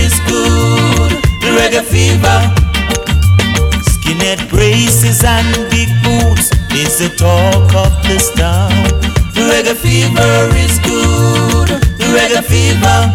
is good. The reggae fever. Skinhead braces and big boots is the talk of this town. The reggae fever is good. The reggae fever.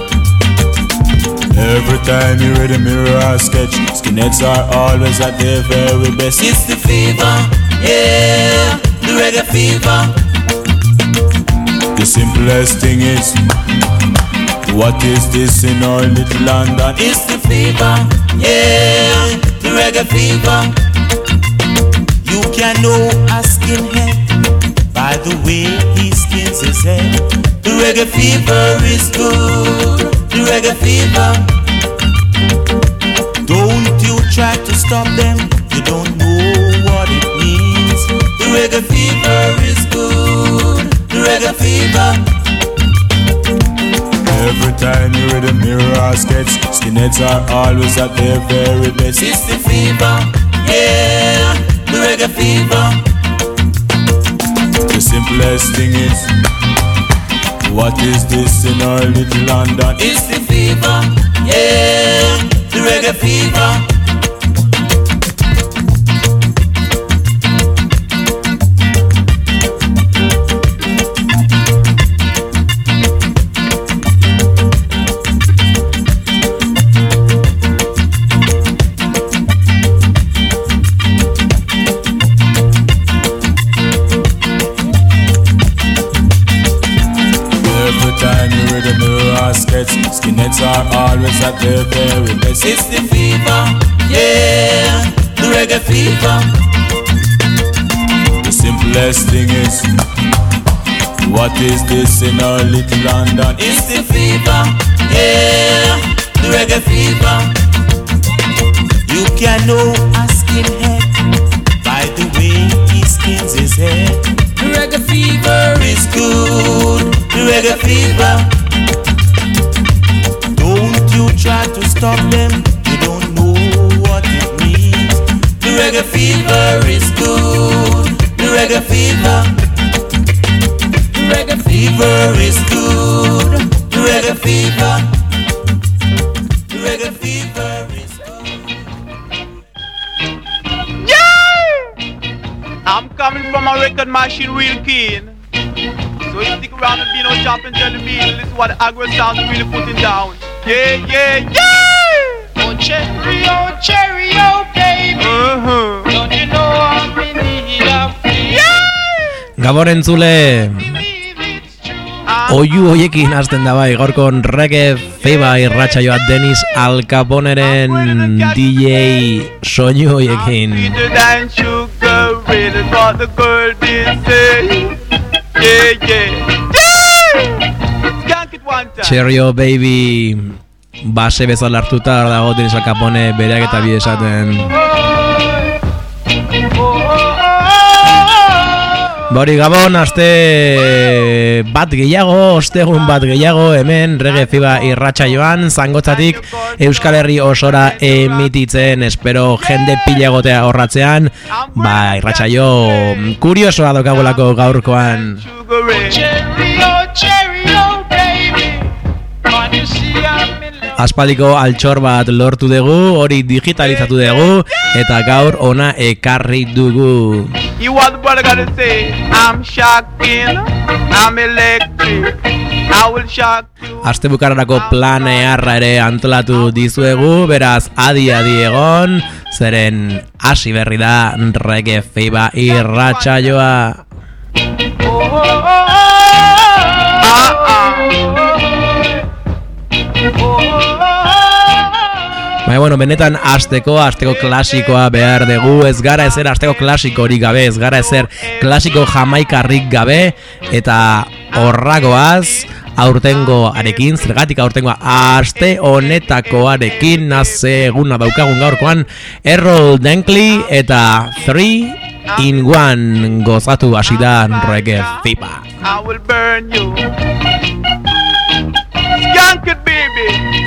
Every time you read a mirror or sketch, skinheads are always at their very best. It's the fever, yeah, the reggae fever. The simplest thing is, what is this in our little London? It's the fever, yeah, the reggae fever. You can know a skinhead by the way he skins his head. The reggae fever is good. The reggae fever. Don't you try to stop them. You don't know what it means. The reggae fever is good. The reggae fever. Every time you read a mirror or sketch, skinheads are always at their very best. It's the fever, yeah, the reggae fever. The simplest thing is, what is this in our little London? It's the fever, yeah, the reggae fever. Skinheads are always at their very best. It's the fever, yeah, the reggae fever. The simplest thing is, what is this in our little London? It's the fever, yeah, the reggae fever. You can know a skinhead by the way he skins his head. The reggae fever is good, the reggae fever. Don't you try to stop them, you don't know what it means. The reggae fever is good, the reggae fever. The reggae fever is good, the reggae fever. The reggae fever is good. Yeah! I'm coming from a record machine real keen. So you stick around and be no chopping jelly bean. This is what the aggro sounds really putting down. Yeah, yeah, yeah! Oh cherry, oh baby. Don't you know I'm in need of you? Yeah! Gabon entzule, oiu hoiekin hasten da bai, gaurkon reggae feba irratsaioa Denis Al Caponeren DJ soinu hoiekin. Cheerio baby, base bezala hartuta dago Denis Al Capone bereak eta bi esaten. Bori Gabon, aste bat gehiago, ostegun bat gehiago, hemen reggae fiba irratsaioan, Zangotzatik Euskal Herri osora emititzen, espero jende pila egotea horratzean, ba irratsaio kuriosoa daukagulako gaurkoan. Aspaldiko altxor bat lortu dugu, hori digitalizatu dugu, eta gaur ona ekarri dugu. You what the brother gotta say? I'm shocking, I'm electric, I will shock you. Aste bukararako planearra ere antolatu dizuegu, beraz adi egon, zeren hasi berri da reggae feba irratsaioa. Baina, bueno, benetan asteko klasikoa behar dugu, ez gara ezer asteko klasikorik gabe, ez gara ezer klasiko jamaikarrik gabe, eta horragoaz, aurtengo arekin, zergatik aurtengoa aste honetakoarekin, naze eguna daukagun gaurkoan, Errol Dunkley eta 3-in-1 gozatu hasi da reggae fiba. I will burn you. Skank it, baby.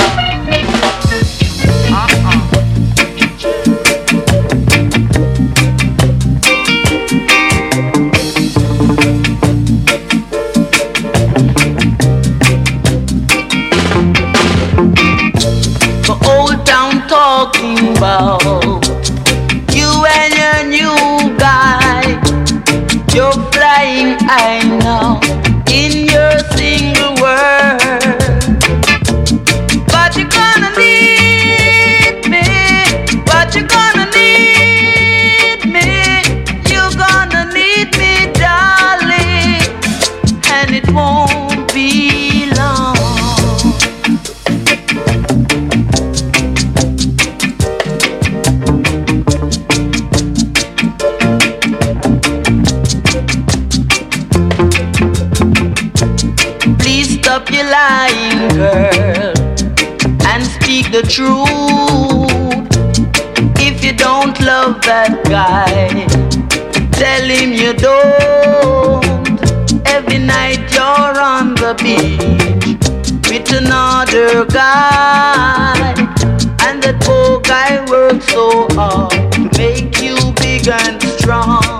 about. You and your new guy, you're flying high now in your single world. But you're gonna need me, but you're gonna need me, you're gonna need me, darling, and it won't be long. Please stop your lying, girl, and speak the truth. If you don't love that guy, tell him you don't. Every night you're on the beach with another guy, and that poor guy works so hard to make you big and strong.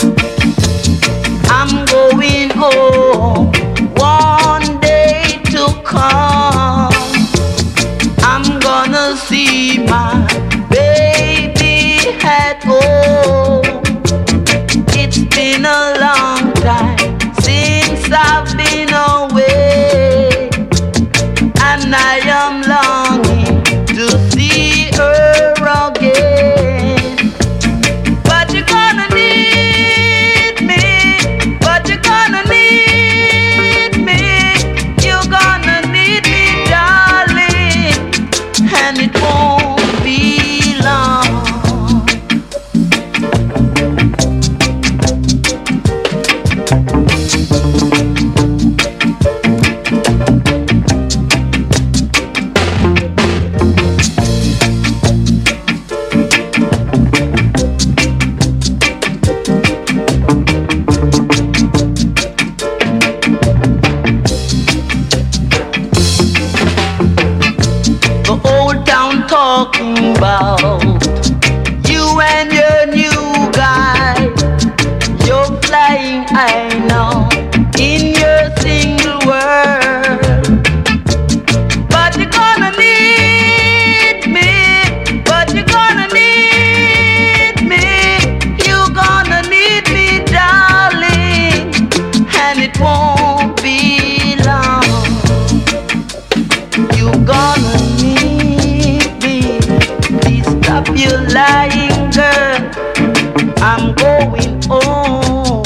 I'm going home one day to come. I'm gonna see my baby at home. It's been a long time since I've been away, and I am longing to see her again. But you're gonna need me, but you're gonna need me, you're gonna need me, darling, and it won't be long. The old town talking about you and your new guy. You're flying high now in your single world. But you're gonna need me, but you're gonna need me, you're gonna need me, darling, and it won't be long. You're gonna need me. Please stop your lying, girl. I'm going home.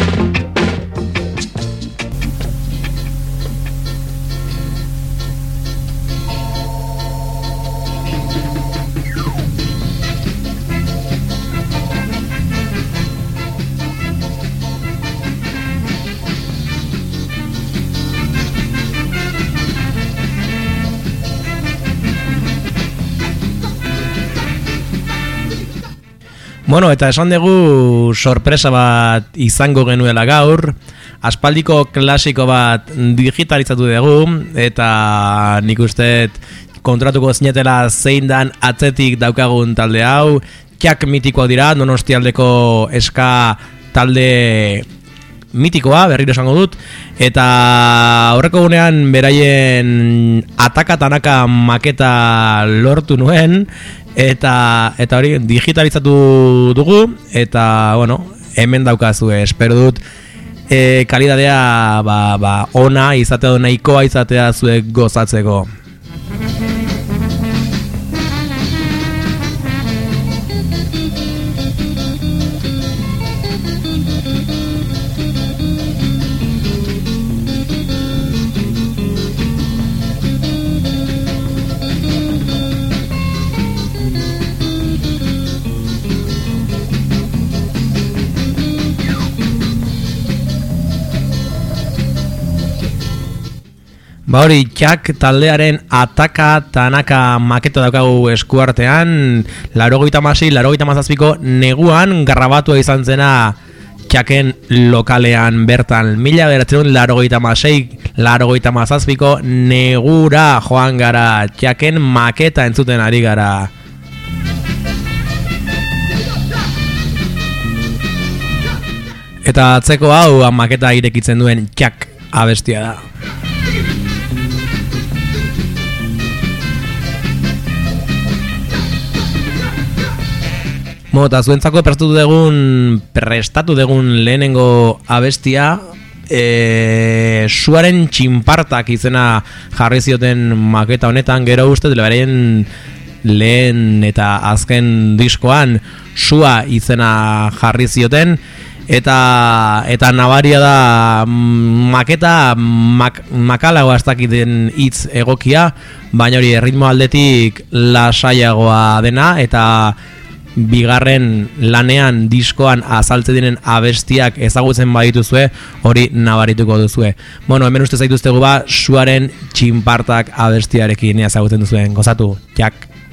Bueno, eta esan dugu sorpresa bat izango genuela gaur. Aspaldiko klasiko bat digitalizatu dugu, eta nik uste kontratuko zinetela zein dan atzetik daukagun talde hau. Kiak mitikoak dira, Donostialdeko eska talde mitikoa, berriro esango dut, eta aurreko gunean beraien ataka tanaka maketa lortu nuen, eta hori digitalizatu dugu, eta bueno, hemen daukazu, espero dut kalidadea ona izatea, nahikoa izatea zuek gozatzeko. Ba hori, Kiak taldearen ataka tanaka maketa daukagu eskuartean, 86, 87ko neguan grabatua izan zena Kiaken lokalean bertan. 1986, 87ko negura joan gara, Kiaken maketa entzuten ari gara. Eta atzeko hau maketa irekitzen duen Kiak abestia da. Eta zuentzako prestatu dugun lehenengo abestia, Suaren Txinpartak izena jarri zioten maketa honetan, gero uste beraien lehen eta azken diskoan Sua izena jarri zioten, eta nabaria da maketa makalagoa ez dakiten hitz egokia, baina hori erritmo aldetik lasaiagoa dena, eta bigarren lanean diskoan azaltzen diren abestiak ezagutzen badituzue, hori nabarituko duzue. Hemen uste zaituztegu Suaren Txinpartak abestiarekin ezagutzen duzuen, gozatu, jak!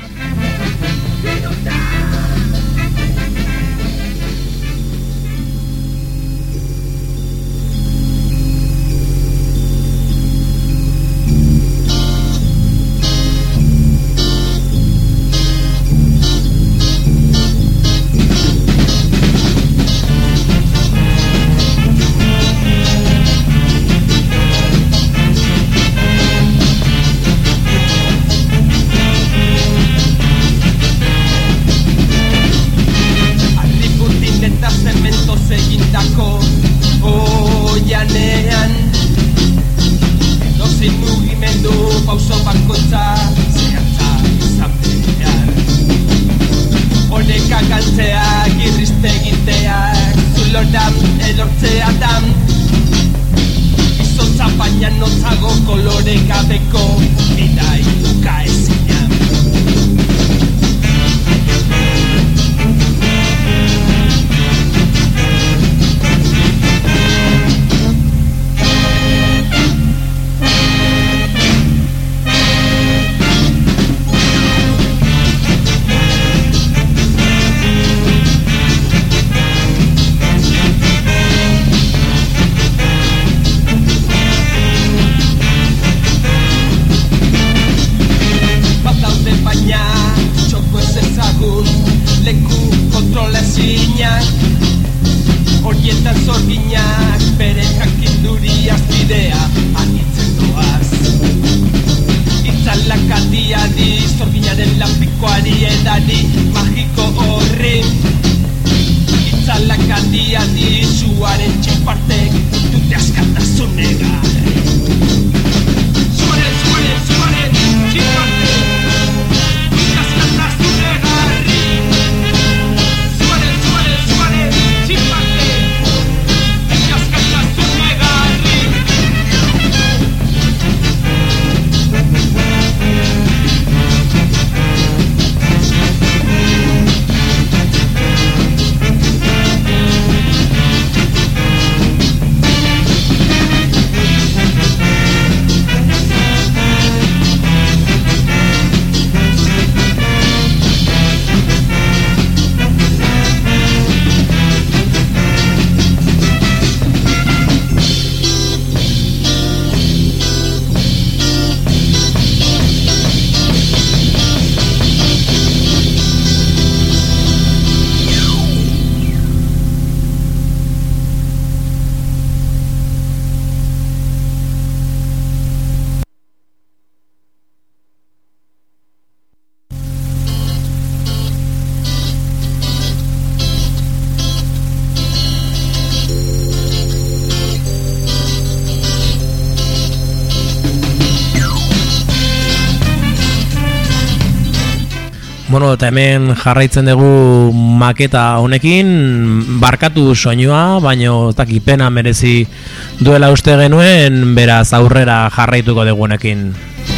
Eta hemen jarraitzen dugu maketa honekin, barkatu soinua, baino ez dakit pena merezi duela uste genuen, beraz aurrera jarraituko dugu honekin.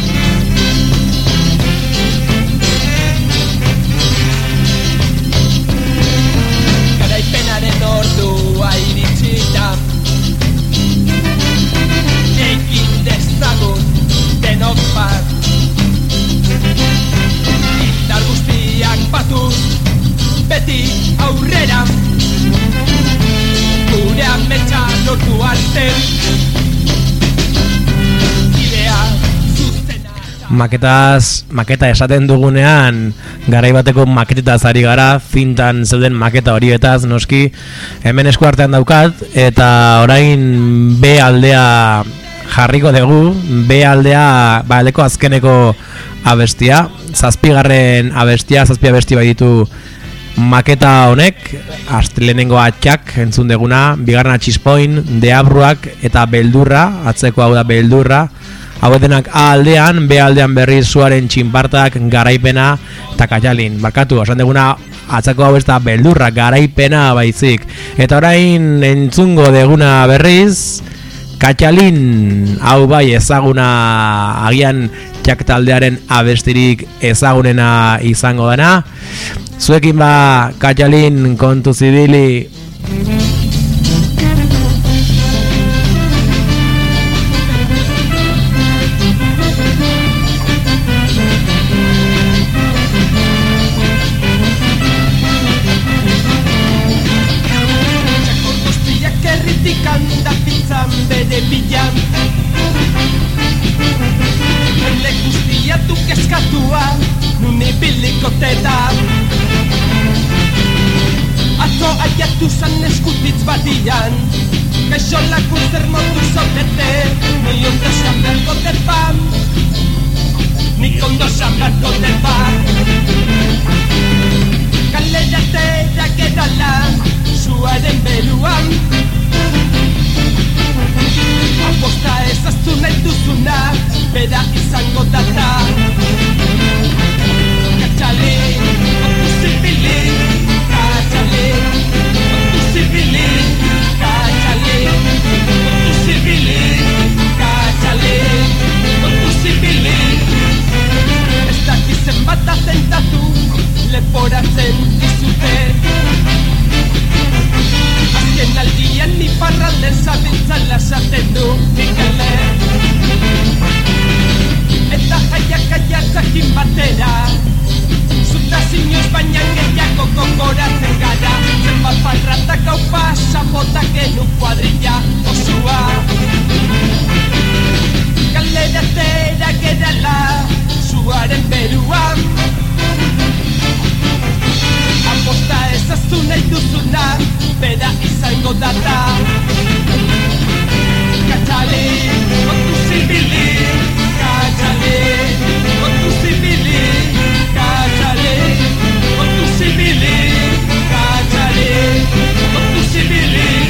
Maketa esaten dugunean garai bateko maketetaz ari gara, zintan zeuden maketa horietaz noski. Hemen eskuartean daukat eta orain B aldea jarriko dugu. B aldea aldeko azkeneko abestia, zazpi abesti bai ditu maketa honek, lehenengo atxak entzun deguna, bigarna txispoin, deabruak eta beldurra, atzeko hau da beldurra, hau denak A aldean, B aldean berriz suaren txinpartak, garaipena eta Katxalin. Barkatu, esan deguna atzeko hau ez da beldurra, garaipena baizik. Eta orain entzungo deguna berriz, Katxalin, hau bai ezaguna, agian txak taldearen abestirik ezagunena izango dena. Zuekin ba, Katxalin, kontu zibili. Atzo aiatu zan eskutitz batian, gaixo lagun zer modu zaudete, ni ondo zan berko derpan, nik ondo zan berko derpan. Kaleratea gerala, zuaren beruan, aposta ezaztu nahi duzuna, bera izango data. Katxalin, kontu zibilin, Katxalin, kontu zibilin, Katxalin, kontu zibilin, Katxalin, kontu zibilin. Ez dakizen bat atentatu, leporatzen dizute. Azken aldian ni parralden zabiltzala zaten du Mikele. Eta jaiak batera, zutazinoz baina gehiago gogoratzen gara. Zenbat parratak hau pasabotak genu kuadrilla osua. Galeratera gerala, zuaren beruan. Aposta ezaztu nahi duzuna, bera izango data. Katxalin, kontu zibilin, Katxalin, kontu zibilin, Katxalin, kontu zibilin, Katxalin, kontu zibilin.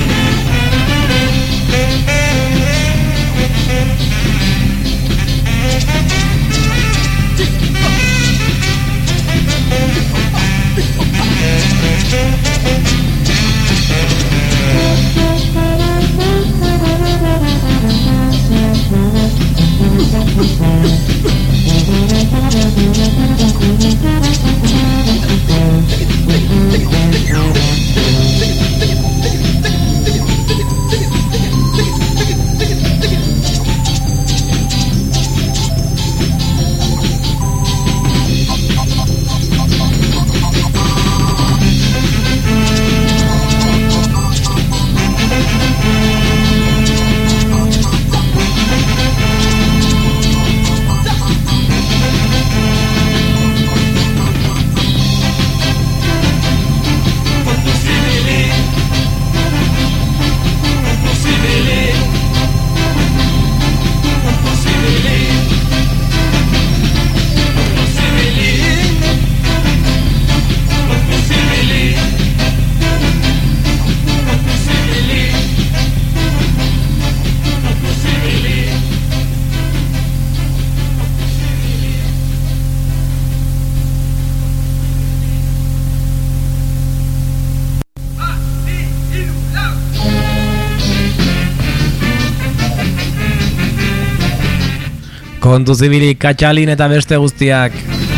Kontu zibili, Katxalin eta beste guztiak.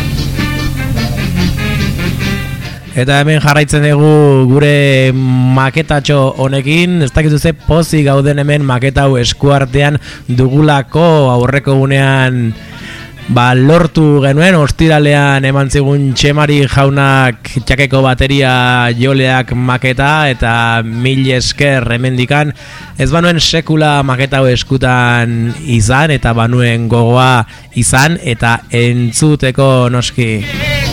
Eta hemen jarraitzen dugu gure maketatxo honekin. Ez dakizu ze pozik gauden hemen maketa hau eskuartean dugulako aurreko gunean lortu genuen, ostiralean eman zigun Txemari jaunak txakeko bateria joleak maketa eta mil esker hemendikan. Ez banuen sekula maketa hau eskutan izan eta banuen gogoa izan eta entzuteko noski.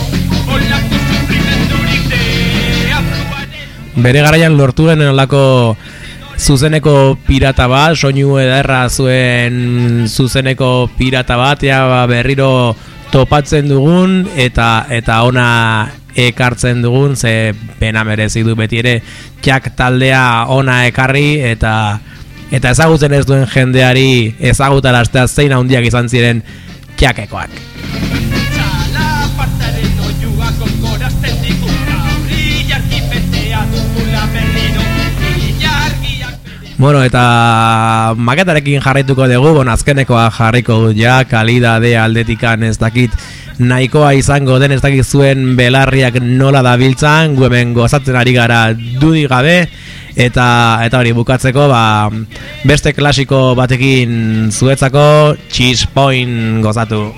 Bere garaian lortu genuen olako zuzeneko pirata bat, soinu ederra zuen zuzeneko pirata bat, berriro topatzen dugun eta ona ekartzen dugun, ze pena merezi du beti ere Txak taldea ona ekarri eta ezagutzen ez duen jendeari ezagutaraztea zein handiak izan ziren Txakekoak. Bueno, eta maketarekin jarraituko dugu, azkenekoa jarriko ja, kalidade aldetikan ez dakit nahikoa izango den, ez dakit zuen belarriak nola dabiltzan, gu hemen gozatzen ari gara dudik gabe, eta hori bukatzeko, beste klasiko batekin zuetzako, Cheese Point gozatu.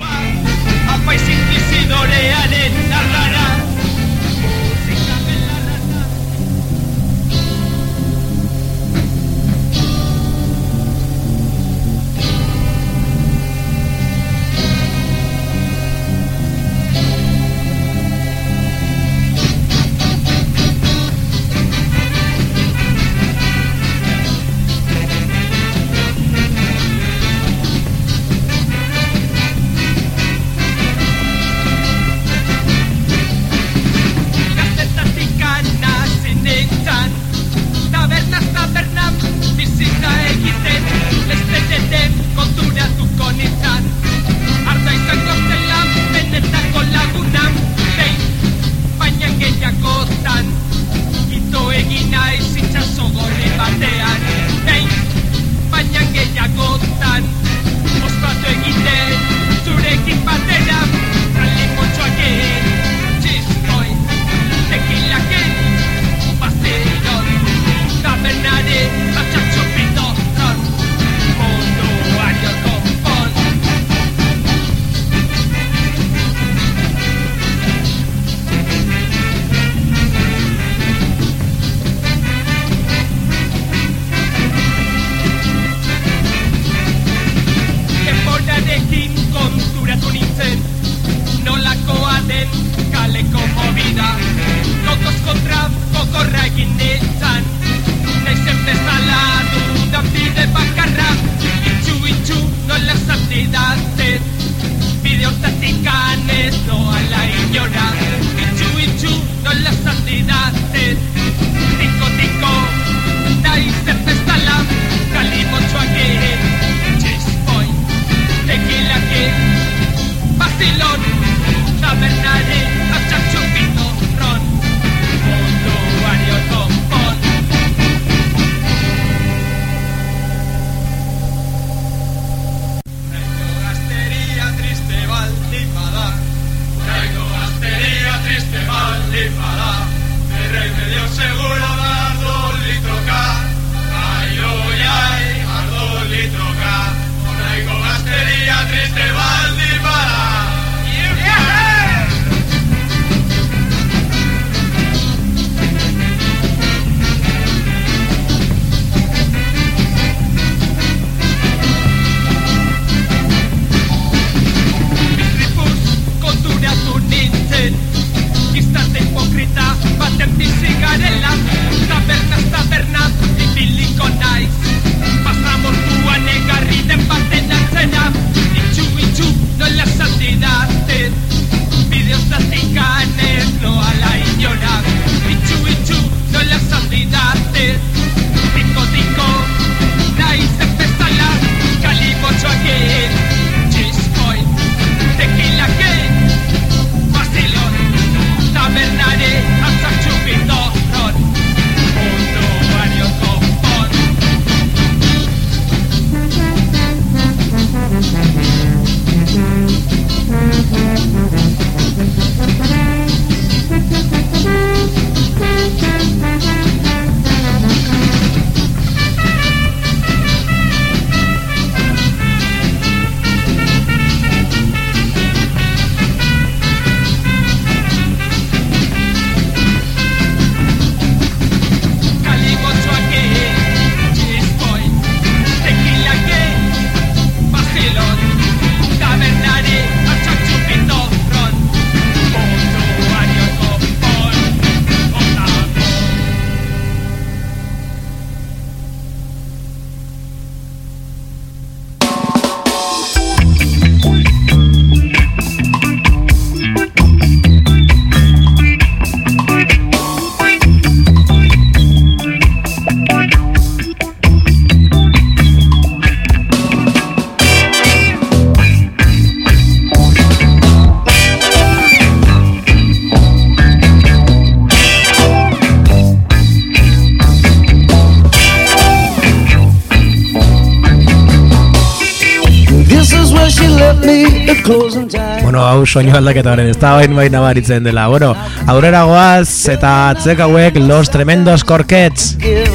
Bueno, hau soinu aldaketaren ez da bain baina baritzen dela. Bueno, aurrera goaz eta atzek hauek Los Tremendos Corquets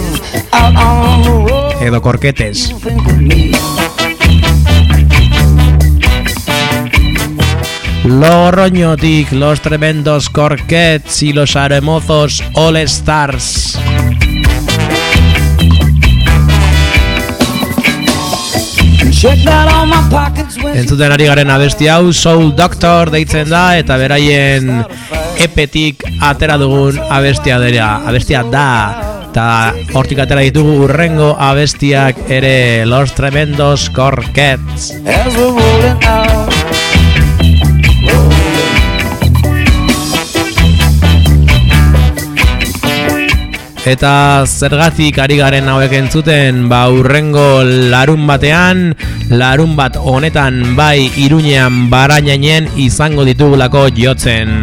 edo Corquetes. Logroñotik Los Tremendos Corquets y los Aremozos All Stars. Entzuten ari garen abesti hau Soul Doctor deitzen da eta beraien epetik atera dugun abestia da eta hortik atera ditugu urrengo abestiak ere Los Tremendos Corquets. Eta zergatik ari garen hauek entzuten, urrengo larun bat honetan bai Iruñean Barainainen izango ditugulako jotzen.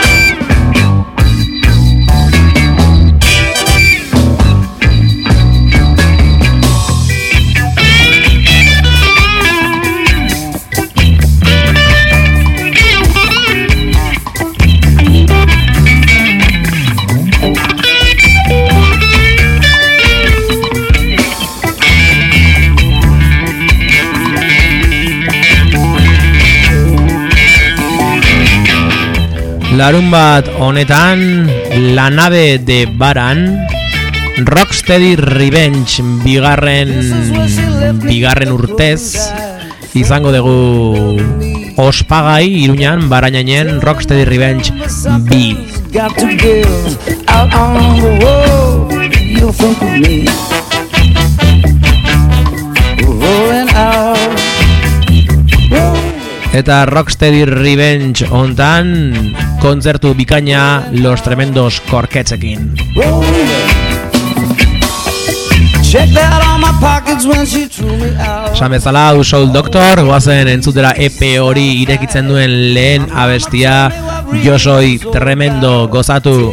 Larun bat honetan, La Nave de Baran, Rocksteady Revenge bigarren urtez izango dugu ospagai Iruñan Barainainen Rocksteady Revenge B. Eta Rocksteady Revenge hontan kontzertu bikaina Los Tremendos Corquetsekin. Esan bezala, Soul Doctor, goazen entzutera EP hori irekitzen duen lehen abestia Yo Soy Tremendo, gozatu.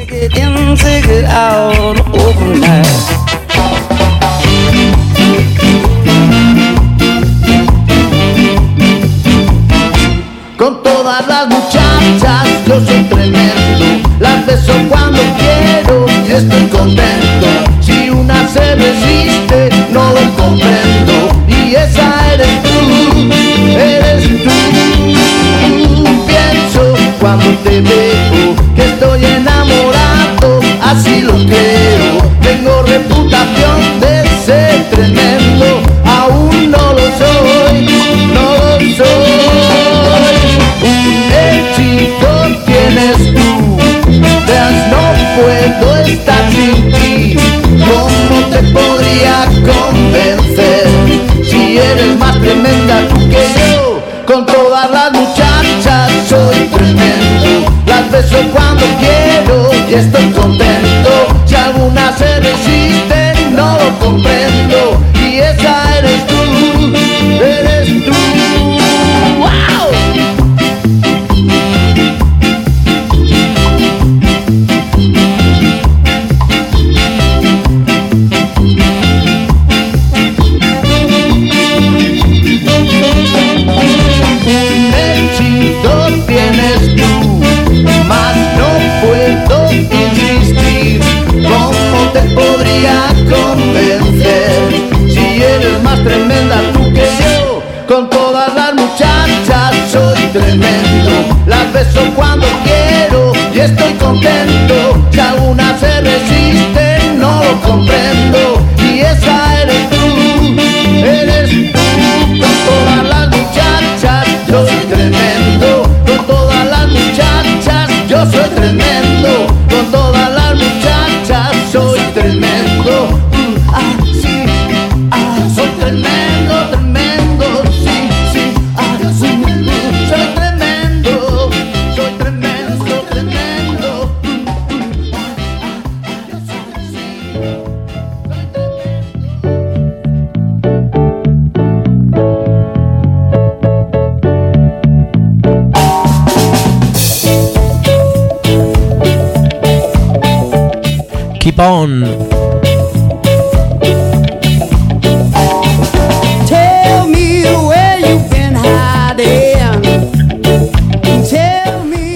Con todas las muchachas yo soy tremendo, las beso cuando quiero y estoy contento. Si una se resiste no lo comprendo y esa eres tú. Pienso cuando te veo que estoy enamorado, así lo creo. Tengo reputación de ser tremendo, aún no lo soy, no lo soy. Un éxito tienes tú, veas no puedo estar sin ti. ¿Cómo te podría convencer si eres más tremenda tú que yo? Con todas las muchachas soy tremendo, las beso cuando quiero y estoy contento. Si alguna se resiste no lo comprendo y esa eres tú, eres tú. ¡Wow! Tremenda tú que yo, con todas las muchachas soy tremendo, las beso cuando quiero y estoy contento. Si alguna se resiste no lo comprendo y esa eres tú, eres tú. Con todas las muchachas yo soy tremendo, con todas las muchachas yo soy tremendo, con todas las muchachas soy tremendo. Soy tremendo, tremendo, sí, sí, soy tremendo, soy tremendo, tremendo. Keep on. Tell me where you've been hiding.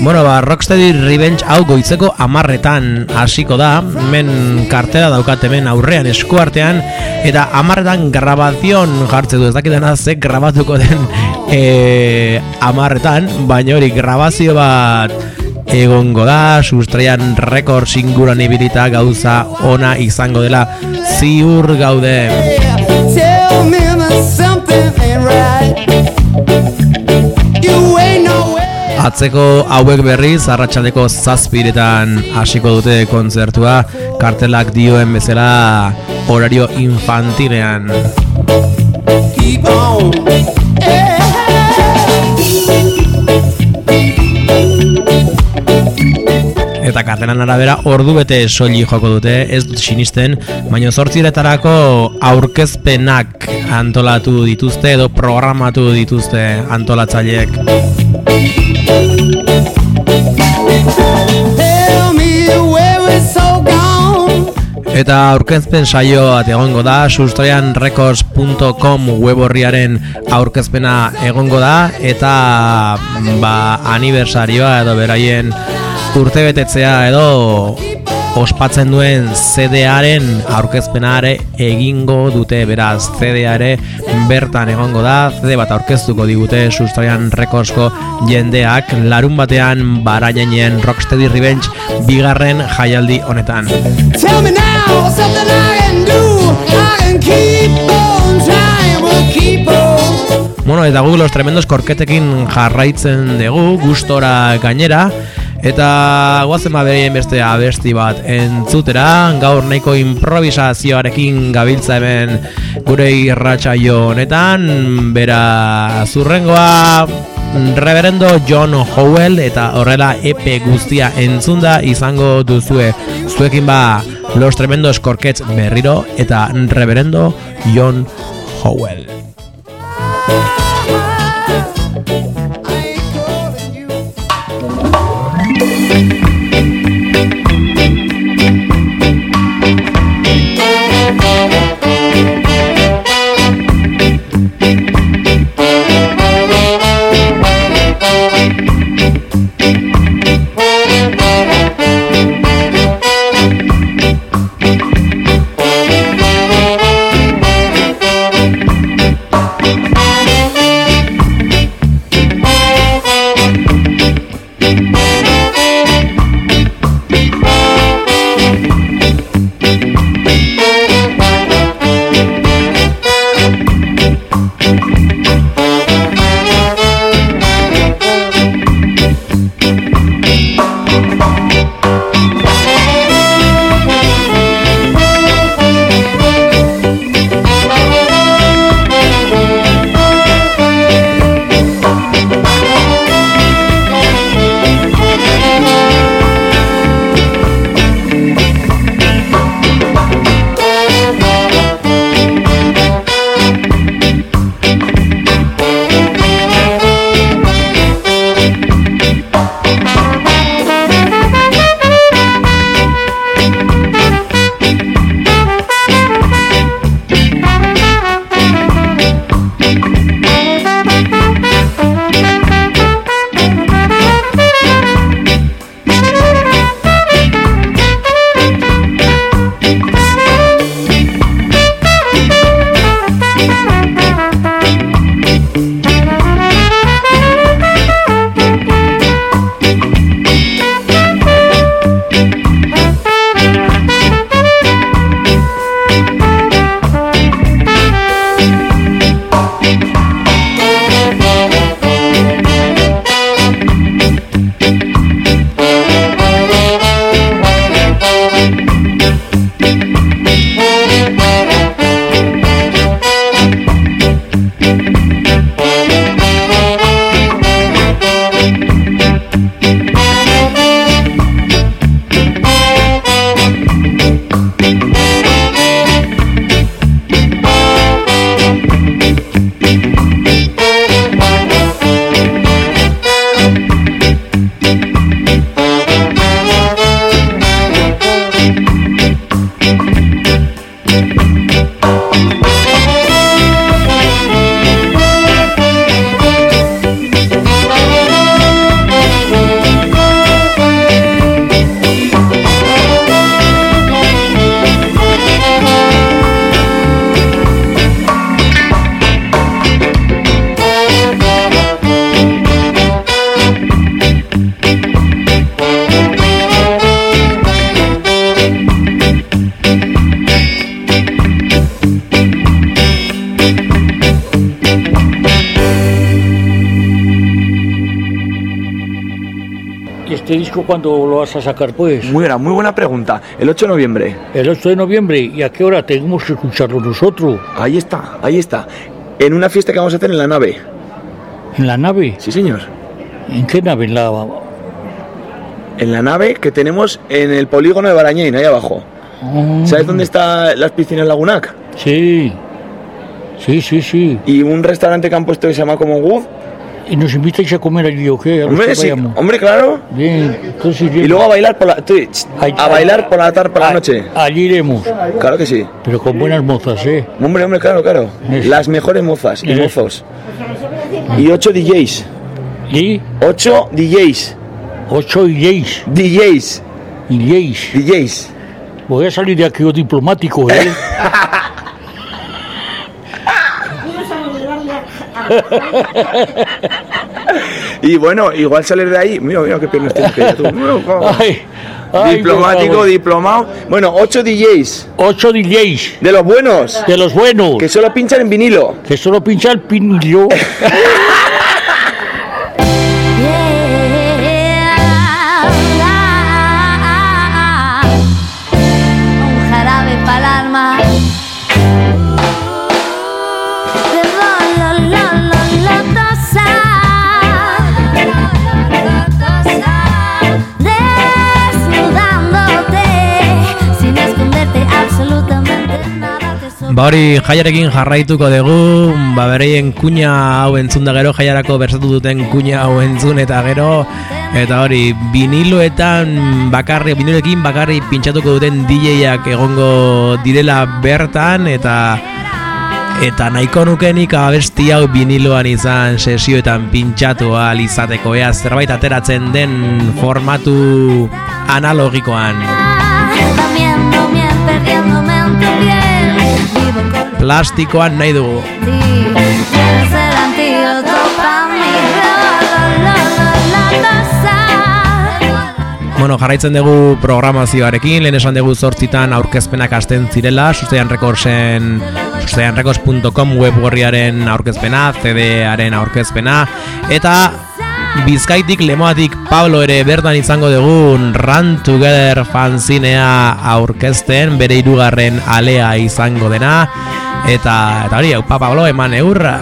Bueno, Rocksteady Revenge hau goizeko 10:00 hasiko da, hemen kartela daukat hemen aurrean eskuartean, eta 10:00 grabazion jartze du, ez dakitena ze grabatuko den 10:00, baina hori grabazio bat egongo da, Sustraian Records inguruan ibilita gauza ona izango dela ziur gaude. Tell me that something ain't right. You ain't no way. Atzeko hauek berriz arratsaldeko 7:00 hasiko dute kontzertua, kartelak dioen bezala horario infantilean. Keep on. Eta kartelan arabera ordu bete soili joko dute, ez dut sinisten, baina 8:00 aurkezpenak antolatu dituzte edo programatu dituzte antolatzaileek. Tell me where it's so gone. Eta aurkezpen saio bat egongo da, sustraianrecords.com web orriaren aurkezpena egongo da, eta aniversarioa edo beraien urtebetetzea edo ospatzen duen CD-aren aurkezpenare egingo dute, beraz CD-are bertan egongo da, CD bat aurkeztuko digute Sustraian Recordsko jendeak larun batean Baraienen Rocksteady Revenge bigarren jaialdi honetan. Tell me now something I can do. I can keep on trying, we'll keep on. Bueno, eta guk los tremendos korketekin jarraitzen dugu, gustora gainera, eta guazen berien beste abesti bat entzutera, gaur nahiko improvisazioarekin gabiltza hemen gure irratsaio honetan, bera zurrengoa Reverendo John Howell, eta horrela EP guztia entzunda izango duzue. Zuekin los tremendos korkets berriro eta Reverendo John Howell. ¿Este disco cuándo lo vas a sacar, pues? Muy buena pregunta. El 8 de noviembre. El 8 de noviembre. ¿Y a qué hora tenemos que escucharlo nosotros? Ahí está. En una fiesta que vamos a hacer en la nave. ¿En la nave? Sí, señor. ¿En qué nave? En la nave que tenemos en el polígono de Barañén, ahí abajo. ¿Sabes dónde están las piscinas Lagunac? Sí. Y un restaurante que han puesto que se llama Common Wood. ¿Y nos invitáis a comer allí o qué? Hombre, claro. Bien, entonces... Y luego a bailar por la tarde, por la noche. Allí iremos. Claro que sí. Pero con buenas mozas, ¿eh? Hombre, claro. Las mejores mozas y mozos. Y 8 DJs. ¿Y? 8 DJs. 8 DJs. DJs. Voy a salir de aquí diplomático, ¿eh? Y bueno, igual salir de ahí. Mira qué piernas tienes que ya tú. Ay, Diplomático, diplomado. Bueno, 8 DJs. 8 DJs. De los buenos. Que solo pinchan en vinilo. vinilo. Un jarabe para el alma. Hori jaiarekin jarraituko dugu, bereien kuña hau entzun da gero, jaiarako bersatu duten kuña hau entzun eta gero, eta hori viniloekin bakarri pintxatuko duten DJak egongo direla bertan, eta nahiko nukenik abesti hau viniloan izan sesioetan pintxatu ahal izateko, zerbait ateratzen den formatu analogikoan. Plastikoan nahi dugu. Bueno, jarraitzen dugu programazioarekin, lehen esan dugu 8 aurkezpenak hasten zirela, susteanrecords.com web gorriaren aurkezpena, CD-aren aurkezpena, eta Bizkaitik Lemoatik Pablo ere bertan izango dugun Run Together fanzinea aurkezten, bere 3. alea izango dena, eta hori, Pablo eman eurra.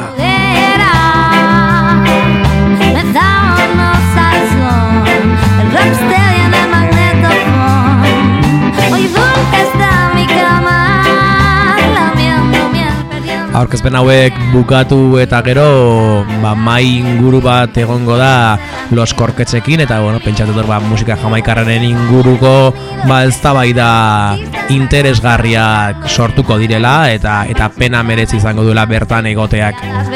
Aurkezpen hauek bukatu eta gero mai inguru bat egongo da Los Korketxekin, eta pentsatu dut musika jamaikarraren inguruko eztabaida interesgarriak sortuko direla, eta pena merezi izango duela bertan egoteak.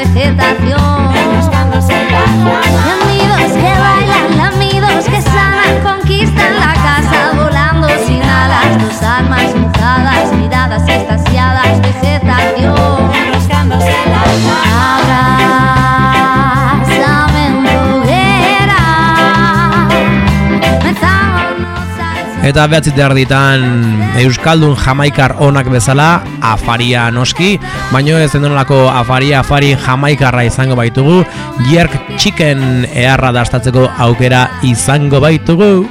Lamidos que sanan, conquistan la casa, volando sin alas, tus almas mojadas, miradas extasiadas, vegetación. Eta 9:30 Euskaldun jamaikar onak bezala, afaria noski, baino ez denolako afari jamaikarra izango baitugu, Jerk Chicken eharra dastatzeko aukera izango baitugu.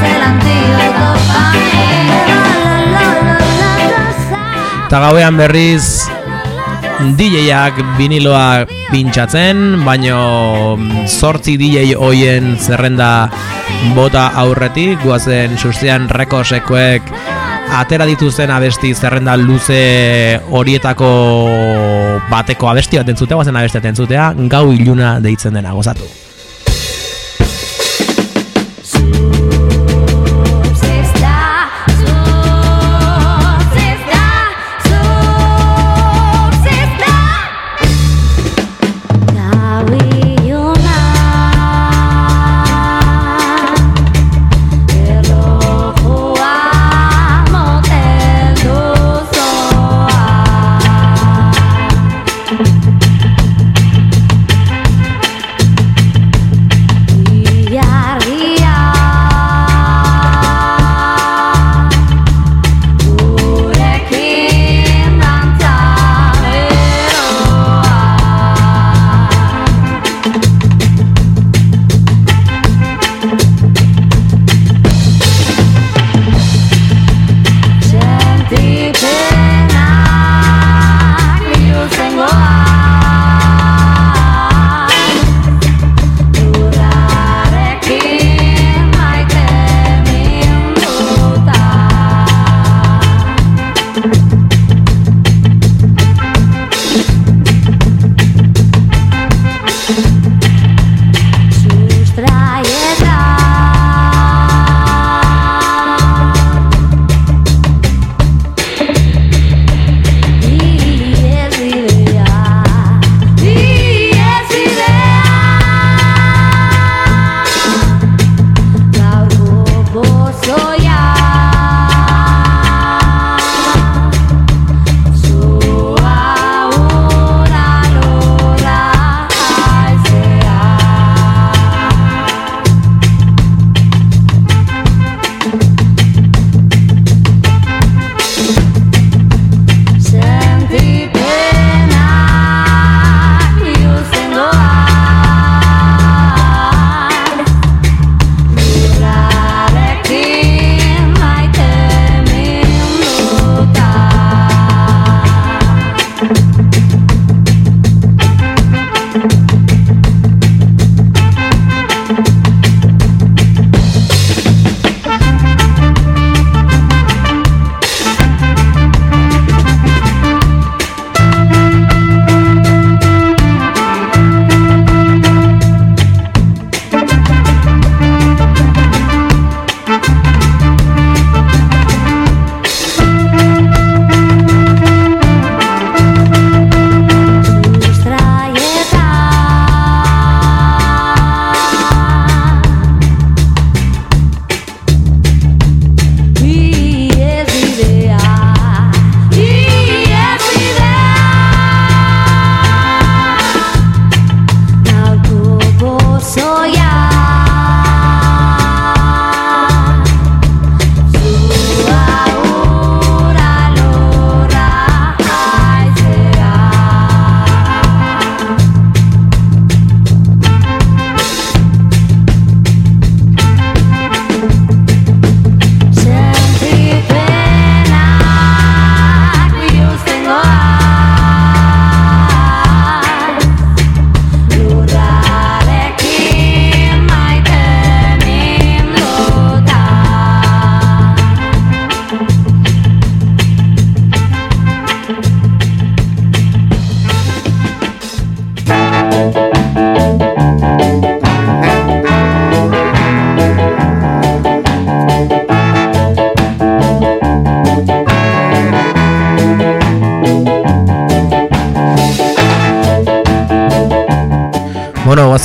Eta gauean berriz DJak viniloa pintxatzen, baino 8 DJ hoien zerrenda bota aurretik, guazen Sustean Recordsekoek atera dituzten abesti zerrenda luze horietako bateko abesti bat entzutea, guazen abesti bat entzutea, Gau iluna deitzen dena, gozatu.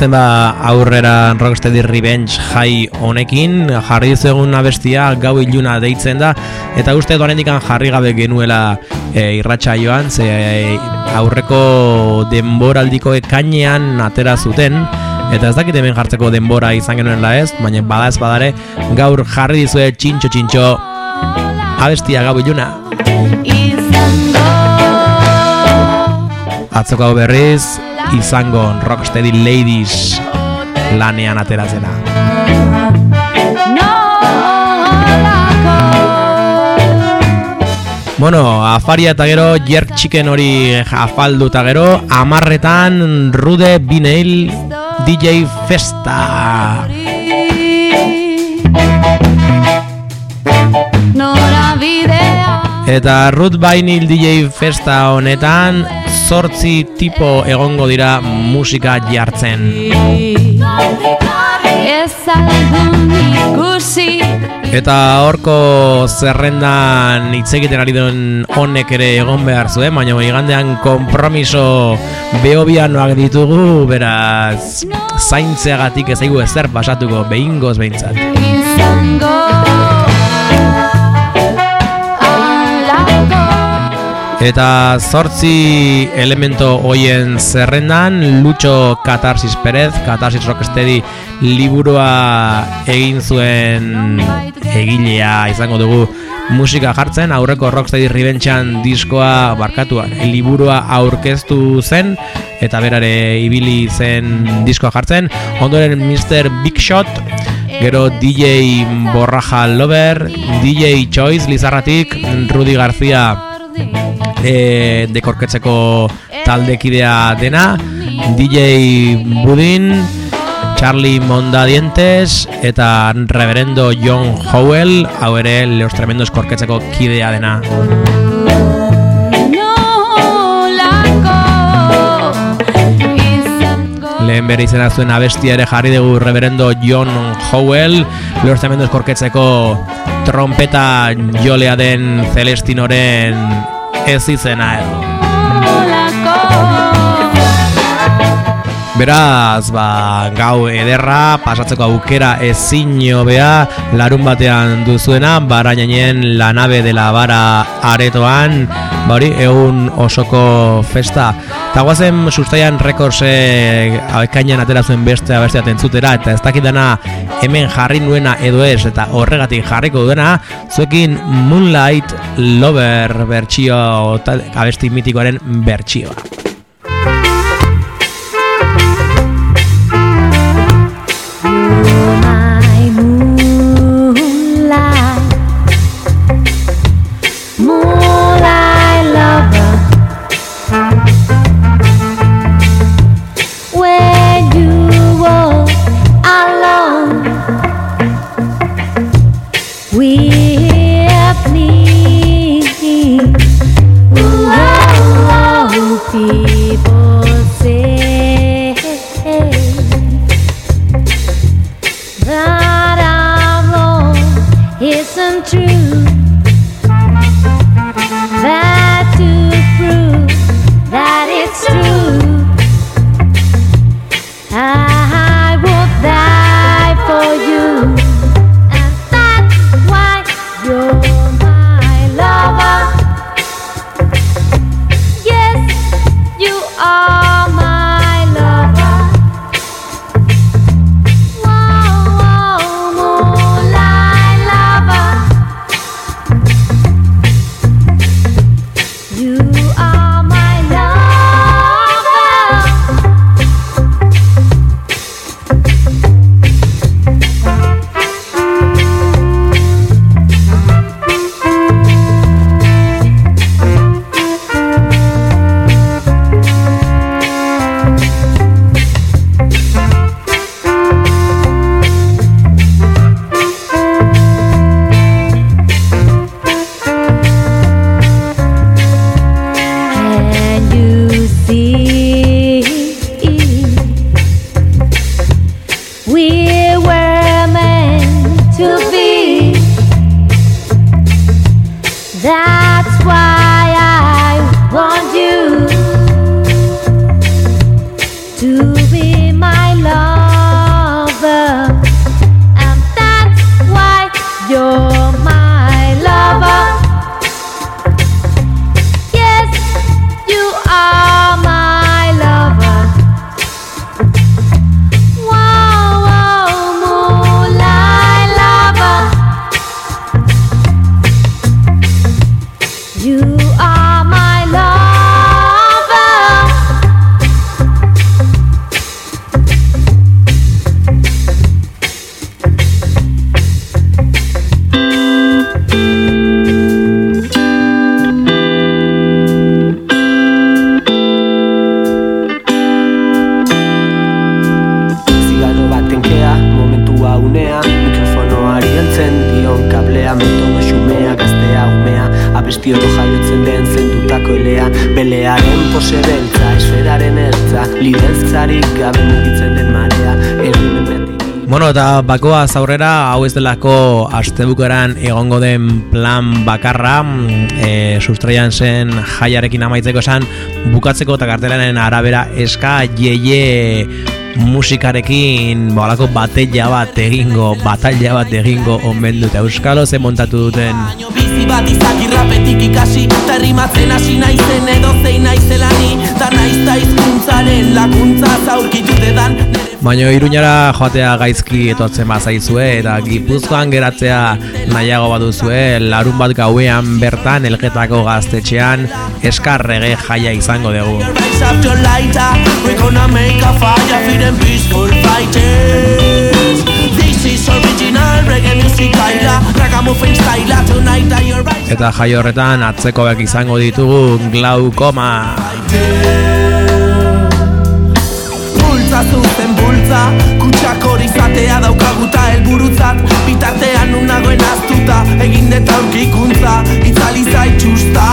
goazen aurrera Rocksteady Revenge High honekin, jarri dizuegun abestia Gau Iluna deitzen da, eta uste doanendikan jarri gabe genuela irratsaioan, ze aurreko denboraldiko ekainean atera zuten, eta ez dakit hemen jartzeko denbora izan genuenla ez, baina bada ez badare, gaur jarri dizue txintxo abestia Gau Iluna. Atzoko hau berriz, izango Rocksteady Ladies lanean ateratzena. Bueno, afaria eta gero Jerk Chicken hori afaldu eta gero 10:00 Rude Vinyl DJ Festa. Eta Rude Vinyl DJ Festa honetan 8 tipo egongo dira musika jartzen. Eta horko zerrendan hitz egiten ari duen honek ere egon behar zuen, baina igandean konpromiso behobianoak ditugu, beraz zaintzeagatik ez zaigu ezer pasatuko behingoz behintzat. Eta 8 elemento hoien zerrendan Lucho Catarsis Perez, Catarsis Rocksteady liburua egin zuen egilea izango dugu musika jartzen, aurreko Rocksteady Revengean diskoa barkatuan, liburua aurkeztu zen eta berare ibili zen diskoa jartzen, ondoren Mr. Big Shot, gero DJ Borraja Lover, DJ Choice Lizarratik, Rudy García dekorketzeko taldekidea dena, DJ Budin, Charlie Mondadientes eta Reverendo John Howell, hau ere Los Tremendos korketzeko kidea dena. Lehen bere izena zuen abestia ere jarri dugu Reverendo John Howell, Los Tremendos korketzeko trompeta jolea den Celestinoren ez izena edo. Beraz, gau ederra, pasatzeko aukera ezin hobea, larun batean duzuena, Barainainen La Nave de la Vara aretoan, hori, egun osoko festa. Eta guazen Sustaian Records ekainan atera zuen beste abestia entzutera, eta ez dakidana hemen jarri nuena edo ez, eta horregatik jarriko duena, zuekin Moonlight Lover bertsio, abesti mitikoaren bertsioa. To be my love. Gaztea, metodo xumea, gaztea, umea, abesti oro jaiotzen den zendutako elea, belearen pose beltza, esferaren ertza, lideltzarik gabe mugitzen den marea, errimen beti. Bueno, eta bakoaz aurrera, hau ez delako astebukaran egongo den plan bakarra, sustraian zen jaiarekin amaitzeko esan, bukatzeko eta kartelaren arabera eska jeie musikarekin balako batalla bat egingo omen dute. Euskalo ze montatu duten bizi bat izaki rapetik ikasi ta rimatzen hasi naizen edo zein naizelani da naizta hizkuntzaren laguntza zaurkitute dan. Baina Iruñara joatea gaizki etortzen bazaizue eta Gipuzkoan geratzea nahiago baduzue, larun bat gauean bertan Elgetako gaztetxean eskarrege jaia izango dugu. Eta jai horretan atzekoak izango ditugu Glaukoma. Zuzen bultza, kutsak hori zatea daukaguta helburutzat, bitartean nun nagoen aztuta, egin deta aurkikuntza, itzali zaitxusta.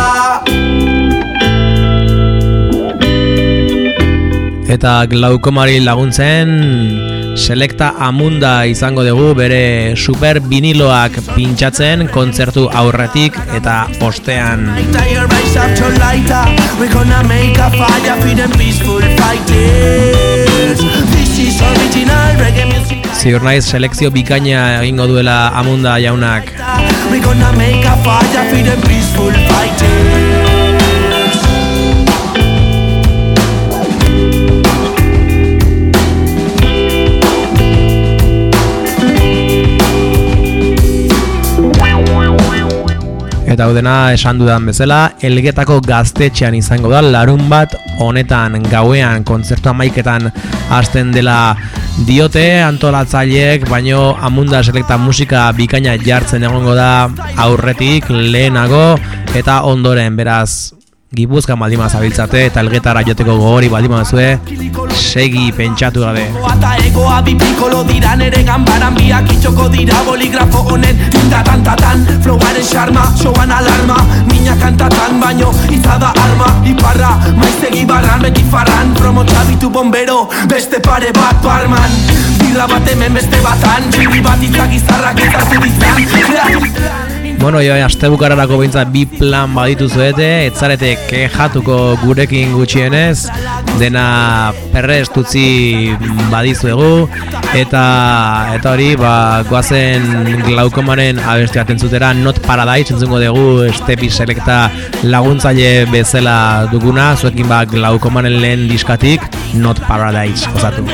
Eta Glaukomari laguntzen Selecta Amunda izango dugu bere super viniloak pintxatzen kontzertu aurretik eta ostean. Ziur naiz selekzio bikaina egingo duela Amunda jaunak. Eta hau dena esan dudan bezala, Elgetako gaztetxean izango da, larun bat honetan gauean kontzertu amaiketan hasten dela diote antolatzaileek, baino Amunda Selecta musika bikaina jartzen egongo da aurretik, lehenago eta ondoren, beraz Gipuzkoan baldima zabiltzate eta Elgetara joteko gogori baldima zue, segi pentsatu gabe. Eta egoa bipikolo dira nere ganbaran biak itxoko dira boligrafo honen tinta tantatan, flowaren xarma, showan alarma, mina kantatan baino itzada arma, iparra, maizegi barran, beti farran, promo txabitu bombero, beste pare bat barman, birra bat hemen beste batan, txiri bat itzak izarrak ezazu dizan. Bueno, astebukararako behintzat bi plan baditu zuete, etzarete kejatuko gurekin gutxienez, dena perrestutzi badizuegu, eta hori, goazen Glaukomaren abesti bat entzutera, Not Paradise entzungo dugu, Estepi Selecta laguntzaile bezala duguna, zuekin Glaukomaren lehen diskatik, Not Paradise, osatu.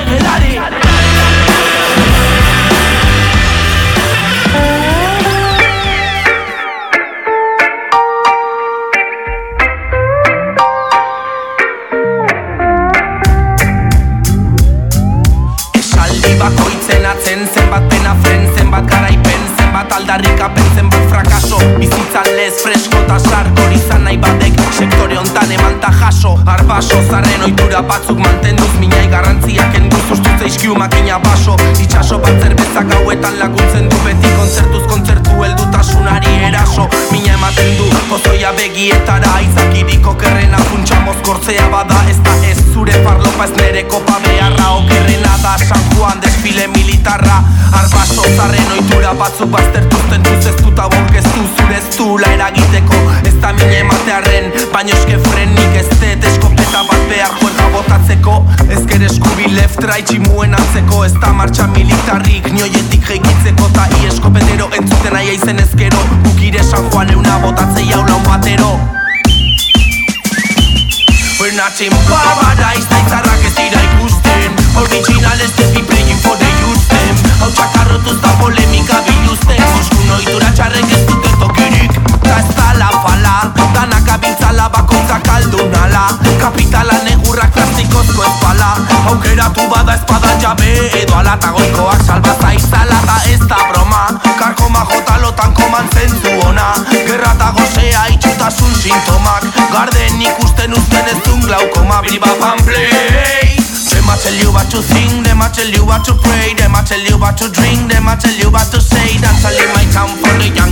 Zenbat pena fren, zenbat garaipen, zenbat aldarrikapen, zenbat frakaso, bizitzan lez fresko eta sarkor izan nahi batek sektore hontan emanta jaso, arbaso, zarren ohitura batzuk mantenduz, minai garrantziak enduz, ustutze izkiu makina baso, itxaso bat zerbezak hauetan laguntzen du, beti kontzertuz kontzertu heldutasunari eraso, mina ematen du, pozoia begietara, izakiriko kerrena, funtsa mozkortzea bada, ez da ez zure farlopa ez nere kopa beharra, okerrena da, San Juan desfile militarra, arbaso, zarren ohitura batzuk baztertuz, tentuz ez dut aborgeztu, zureztu la eragiteko, ez da mine ematearen, baino eske frenik ez dut eskopeta bat behar juerga botatzeko, ezker eskubi left right tximuen atzeko, ez da martxa militarrik nioietik jeikitzeko, ta i eskopetero entzuten aia izen ezkero, bukire San Juan euna botatzei jaula un batero. We're not in paradise, naitzarrak ez dira ikusten, original ez be playing for the youth them, hau txakarrotuz da polemika biluzten, muskun ohitura txarrek ez dute tokirik, ta ez da la fala, danak abiltzala bakoitzak aldunala, kapitala negurrak plastikozko espala, aukeratu bada espada jabe, edo alatagoikoak salbaza izala, ta ez da broma, karkoma jotalotan koman zentzu ona, gerra eta gozea itxutasun sintomak, garden ikusten uzten ez dun Glaukoma, briba pan play. Them a tell you what to think, them a tell you what to pray, them a tell you what to drink, them a tell you what to say. That's all in my town for the young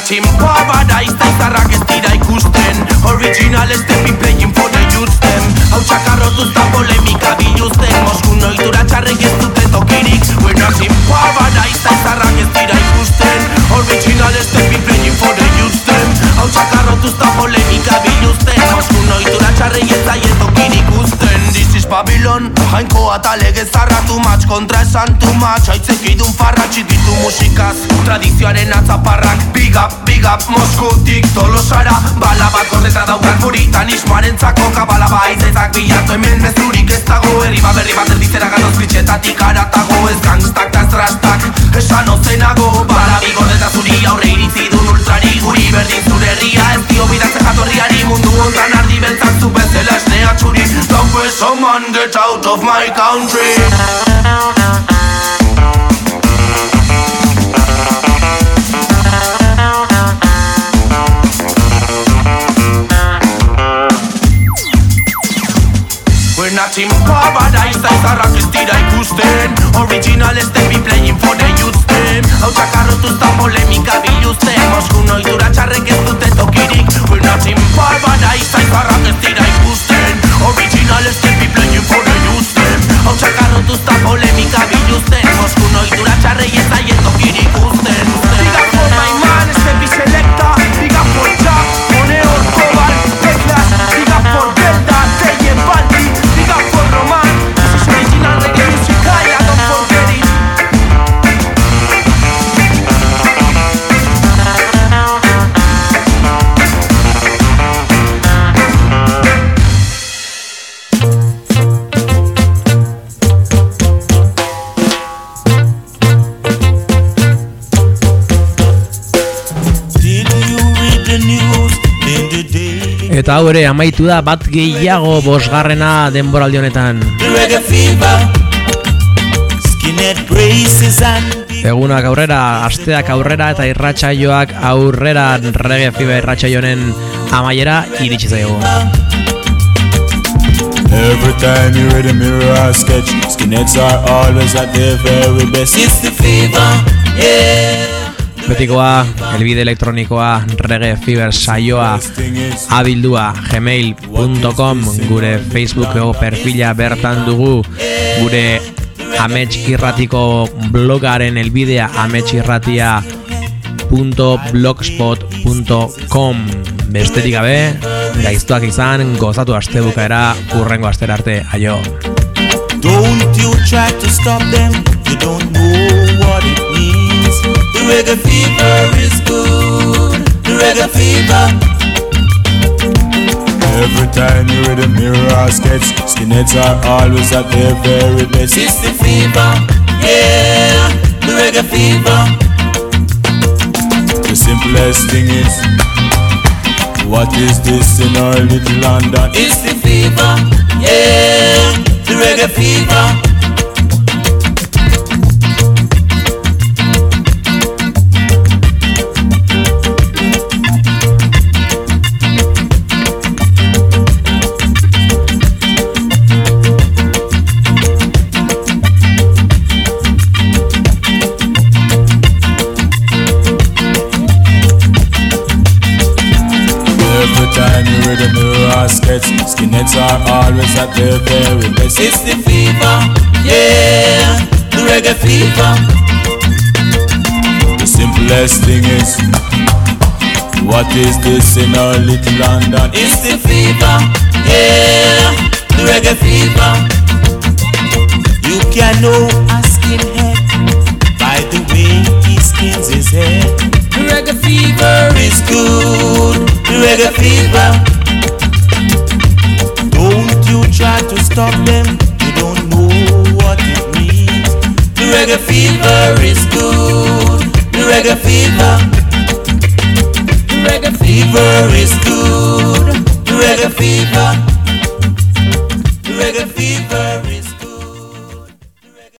not in paradise, da izarrak ez dira ikusten. Original step in playing for the youth them. Hau txakarrotuz da polemika biluzten. Moskun ohitura txarrek ez dute tokirik. We're not in paradise, da izarrak ez dira ikusten. Original step in playing for the youth them. Hau txakarrotuz da polemika biluzten. Moskun ohitura txarrek ez daien tokirik usten. This is Babylon, jainkoa eta legez zarratu match. Kontra esan too much, haitzek idun farra txikitu musikaz. Tradizioaren atzaparrak, big up, Moskutik Tolosara. Bala bat gordeta daukar puritanismoaren txako kabala baizezak bilatu hemen mezurik ez dago. Herri berri bat erdizera gatoz klitxetatik aratago. Ez gangstak ta estrastak, esan ozenago. Bala bi gordeta zuri aurre iritzidun ultrari. Guri berdin zure herria ez dio bidatzen jatorriari. Mundu ontan ardi beltzak zu bezala esnea txuri. Don't put someone get out of my country. We're not in paradise, da izarrak ez dira ikusten. Original step be playing for the youth them. Hau txakarrotuz da polemika biluzten. Moskun ohitura txarrek ez dute tokirik. We're not in paradise, da izarrak ez dira ikusten. Original step be playing for the youth them. Hau txakarrotuz da polemika biluzten. Moskun ohitura txarrek ez daien tokirik usten. Big up for my man, Steffi Selecta. Big up for Jack, Moneo, Kobar, Teklas. Big up for Belda, Teye, Baldi. Big up for Roman, this is original reggae music, I don't forget it. Eta hau ere amaitu da bat gehiago bosgarrena denboraldi honetan. Egunak aurrera, asteak aurrera eta irratsaioak aurrera. Reggae Fever irratsaionen amaiera iritsi zaigu. Every time you read a mirror sketch, skinheads are always at their very best. It's the fever, yeah. Betikoa, elbide elektronikoa, Reggae Fever saioa abildua gmail.com. Gure Facebook perfila bertan dugu. Gure Amets Irratiko blogaren elbidea ametsirratia.blogspot.com. Besterik gabe, gaiztuak izan, gozatu astebukaera, urrengo astera arte, aio. Don't you try to stop them, you don't know what it means. The reggae fever is good, the reggae fever. Every time you read a mirror sketch, skinheads are always at their very best. It's the fever, yeah, the reggae fever. The simplest thing is, what is this in our little London? It's the fever, yeah, the reggae fever. Skinheads are always at their very best. It's the fever, yeah, the reggae fever. The simplest thing is, what is this in our little London? It's the fever, yeah, the reggae fever. You can know a skinhead by the way he skins his head. The reggae fever is good, the reggae fever. Don't you try to stop them, you don't know what it means. The reggae fever is good, the reggae fever. The reggae fever is good, the reggae fever. The reggae fever is